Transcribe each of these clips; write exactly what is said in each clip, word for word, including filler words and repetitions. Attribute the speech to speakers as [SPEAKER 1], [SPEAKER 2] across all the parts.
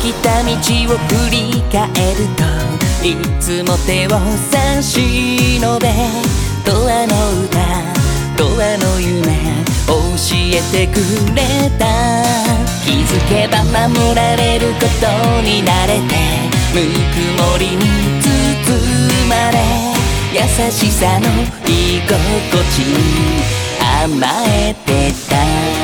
[SPEAKER 1] きた道を振り返るといつも手を差し伸べ永遠の歌永遠の夢教えてくれた気づけば守られることに慣れてぬくもりに包まれ優しさの居心地に甘えてた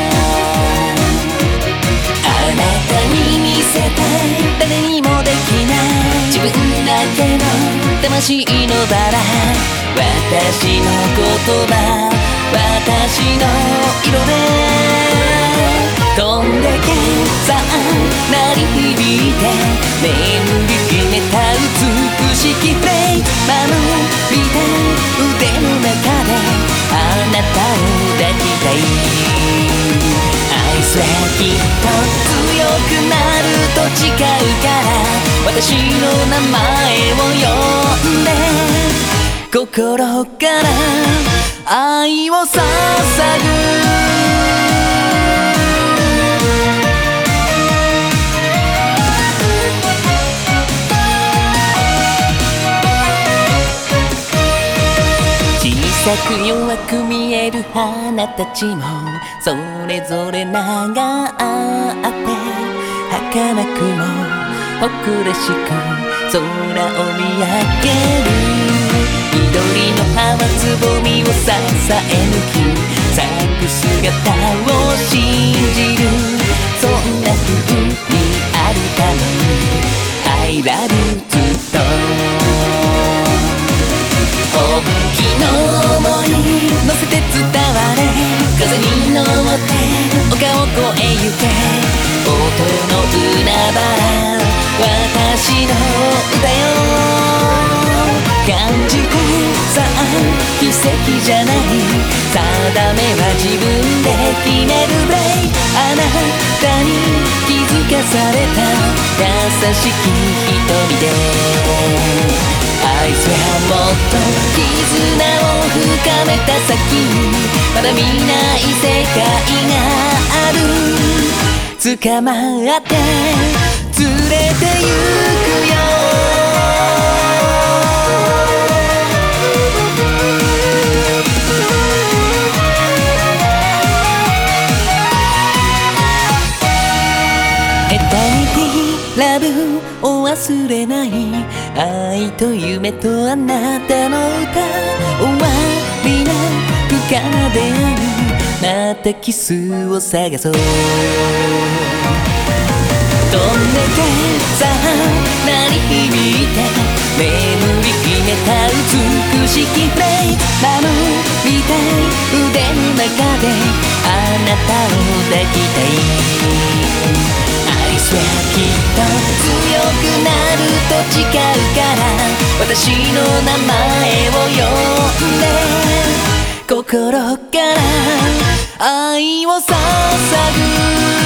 [SPEAKER 1] あなたに見せたい誰にもできない自分だけの魂のバラ私の言葉私の色で飛んでけさあ鳴り響いて眠り決めた美しきフレイ守りたい腕の中であなたを抱きたい愛すれきっと強くなると誓うから私の名前を呼んで心から愛を捧ぐ小さく弱く見える花たちもそれぞれ名があって儚くも誇らしく空を見上げる緑の葉はつぼみを支え抜き咲く姿を信じるそんな風にあるために I love you ずっと本気の想い乗せて伝われ風に乗って丘を越え行け音の海原私の歌よ感じてさあ奇跡じゃない定めは自分で決めるブレイあなたに気づかされた優しき瞳で愛すれもっと絆を深めた先にまだ見ない世界がある捕まって連れて行くよエタニティラブを忘れない愛と夢とあなたの歌終わりなく奏で合うまたキスを探そう飛んでけさあ鳴り響いて眠り決めた美しきフレイ守りたい腕の中であなたを抱きたい愛すれきっと強くなると誓うから私の名前を呼んで心から愛を捧ぐ